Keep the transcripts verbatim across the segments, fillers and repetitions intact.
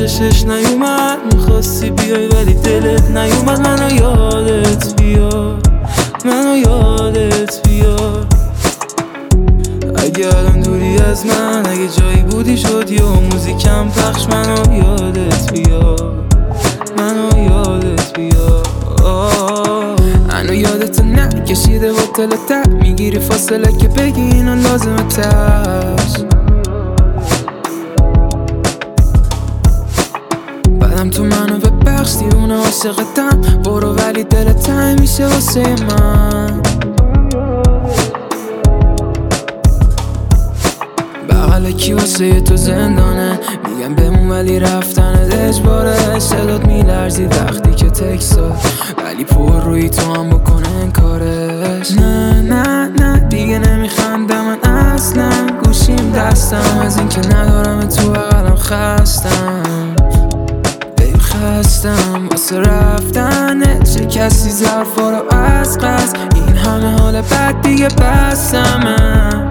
چشش نیومد، میخواستی بیای ولی دلت نیومد. منو یادت بیار، منو یادت بیار. اگه الان دوری از من، اگه جایی بودی شد یا موزیکم پخش. منو یادت بیار، منو یادت بیار. منو یادت نه کشیده با دلت، میگیری فاصله که بگی اینا لازمه تش. بعدم تو منو ببخش دیونه عاشقتم، برو ولی دلت تنگ میشه واسه من. بغل کی واسه تو زندانه، میگم بمون ولی رفتنت اجباره. صدات میلرزید وقتی که تکسات، ولی پر روی تو هم بکنه انکارش. نه نه نه دیگه نمیخندم من اصلا، گوشیم دستم از این که ندارم تو بغلم. خستم بیب خستم واسه رفتنت، شکستی ظرفا رو از قصد. این همه حال بد دیگه بسمه.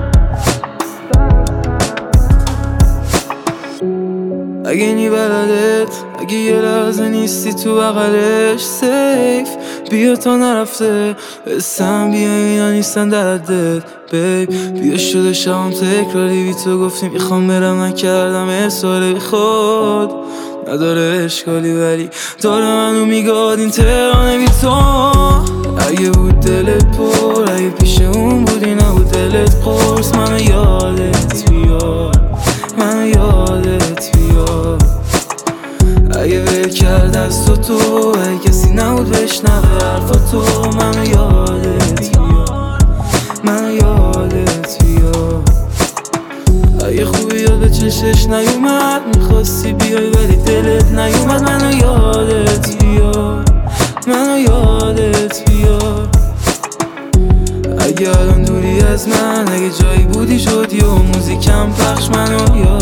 اگه نی بلدت، اگه یه لحظه نیستی تو بغلش، سیف بیا تا نرفته حسم. بیا اینا نیستن دردت بیب، بیا شده شام تکراری. بی تو گفتی میخوام برم نکردم احساله خود نداره اشکالی، ولی داره منو میگاد این تهرانه بی تو. اگه بود دلت پر، اگه پیش اون بودی نبود دلت قرص. منو یادت بیار، منو یادت بیار. اگه ول کرد از تو تو، اگه کسی نبود بشنوه حرفا تو. منو یادت بیار، منو یادت بیار. اگه خوبی یاد به چشش نیومد، میخواستی بیای ولی دلت نیومد. منو یادت بیار، منو یادت بیار. اگه الان دوری از من، اگه جایی بودی شد یا موزیکم پخش. منو یادت